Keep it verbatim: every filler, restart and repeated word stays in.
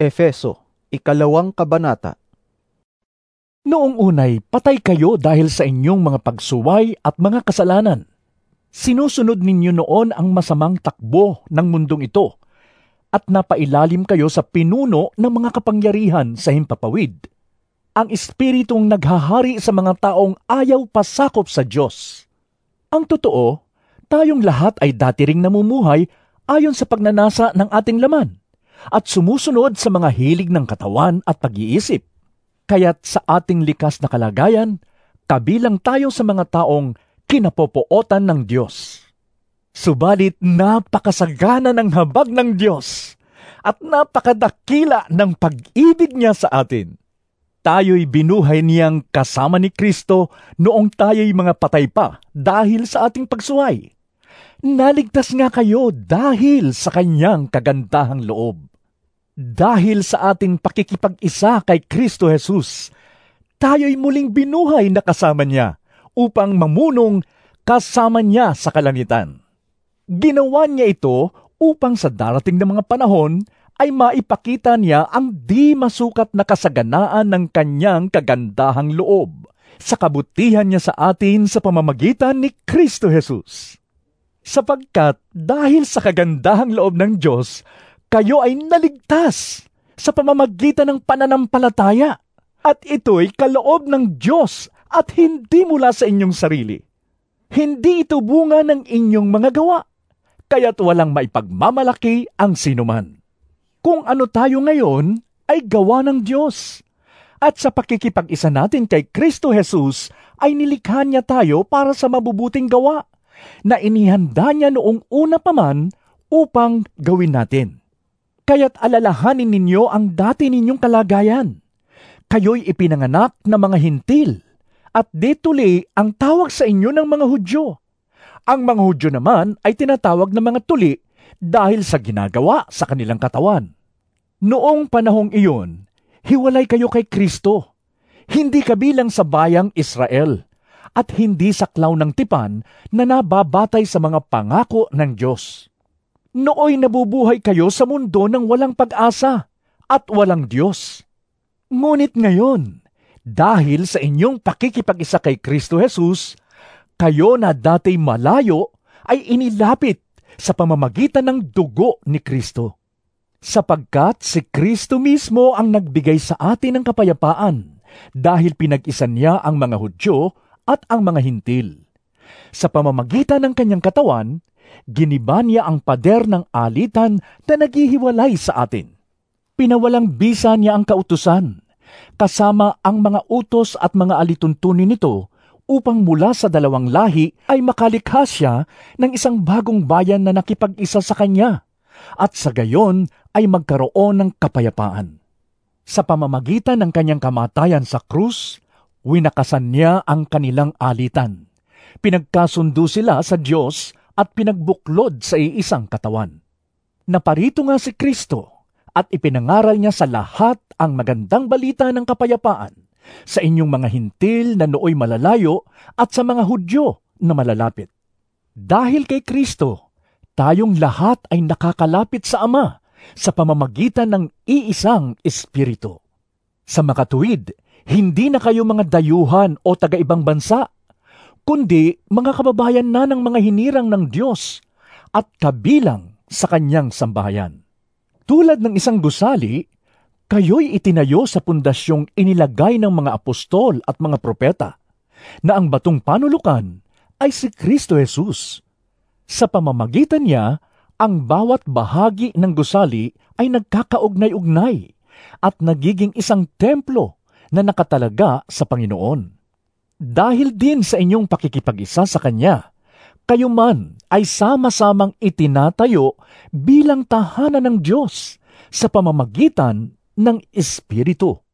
Efeso, ikalawang kabanata. Noong unay, patay kayo dahil sa inyong mga pagsuway at mga kasalanan. Sinusunod ninyo noon ang masamang takbo ng mundong ito at napailalim kayo sa pinuno ng mga kapangyarihan sa himpapawid. Ang espiritong naghahari sa mga taong ayaw pasakop sa Diyos. Ang totoo, tayong lahat ay dati ring namumuhay ayon sa pagnanasa ng ating laman at sumusunod sa mga hilig ng katawan at pag-iisip. Kaya't sa ating likas na kalagayan, kabilang tayo sa mga taong kinapopootan ng Diyos. Subalit napakasagana ng habag ng Diyos at napakadakila ng pag-ibig niya sa atin. Tayo'y binuhay niyang kasama ni Kristo noong tayo'y mga patay pa dahil sa ating pagsuway. Naligtas nga kayo dahil sa kanyang kagandahang loob. Dahil sa ating pakikipag-isa kay Kristo Jesus, tayo'y muling binuhay na kasama niya upang mamunong kasama niya sa kalangitan. Ginawa niya ito upang sa darating na mga panahon ay maipakita niya ang di masukat na kasaganaan ng kanyang kagandahang loob sa kabutihan niya sa atin sa pamamagitan ni Kristo Jesus. Sapagkat dahil sa kagandahang loob ng Diyos, kayo ay naligtas sa pamamagitan ng pananampalataya. At ito'y kaloob ng Diyos at hindi mula sa inyong sarili. Hindi ito bunga ng inyong mga gawa, kaya't walang maipagmamalaki ang sinuman. Kung ano tayo ngayon ay gawa ng Diyos. At sa pakikipag-isa natin kay Kristo Jesus ay nilikha niya tayo para sa mabubuting gawa na inihanda niya noong una pa man upang gawin natin. Kaya't alalahanin ninyo ang dati ninyong kalagayan. Kayo'y ipinanganak na mga hintil, at dituli ang tawag sa inyo ng mga Hudyo. Ang mga Hudyo naman ay tinatawag na mga tuli dahil sa ginagawa sa kanilang katawan. Noong panahong iyon, hiwalay kayo kay Kristo, hindi kabilang sa bayang Israel, at hindi saklaw ng tipan na nababatay sa mga pangako ng Diyos. Nooy nabubuhay kayo sa mundo ng walang pag-asa at walang Diyos. Ngunit ngayon, dahil sa inyong pakikipag-isa kay Kristo Jesus, kayo na dati malayo ay inilapit sa pamamagitan ng dugo ni Kristo. Sapagkat si Kristo mismo ang nagbigay sa atin ng kapayapaan dahil pinag-isa niya ang mga Hudyo at ang mga hintil. Sa pamamagitan ng kanyang katawan, giniba niya ang pader ng alitan na naghihiwalay sa atin. Pinawalang bisa niya ang kautusan, kasama ang mga utos at mga alituntunin nito upang mula sa dalawang lahi ay makalikha siya ng isang bagong bayan na nakipag-isa sa kanya at sa gayon ay magkaroon ng kapayapaan. Sa pamamagitan ng kanyang kamatayan sa krus, winakasan niya ang kanilang alitan. Pinagkasundo sila sa Diyos at pinagbuklod sa iisang katawan. Naparito nga si Kristo at ipinangaral niya sa lahat ang magandang balita ng kapayapaan sa inyong mga hintil na nooy malalayo at sa mga Hudyo na malalapit. Dahil kay Kristo, tayong lahat ay nakakalapit sa Ama sa pamamagitan ng iisang Espiritu. Sa makatuwid, hindi na kayo mga dayuhan o taga-ibang bansa, kundi mga kababayan na ng mga hinirang ng Diyos at kabilang sa kanyang sambahayan. Tulad ng isang gusali, kayo'y itinayo sa pundasyong inilagay ng mga apostol at mga propeta, na ang batong panulukan ay si Kristo Jesus. Sa pamamagitan niya, ang bawat bahagi ng gusali ay nagkakaugnay-ugnay at nagiging isang templo na nakatalaga sa Panginoon. Dahil din sa inyong pakikipag-isa sa Kanya, kayo man ay sama-samang itinatayo bilang tahanan ng Diyos sa pamamagitan ng Espiritu.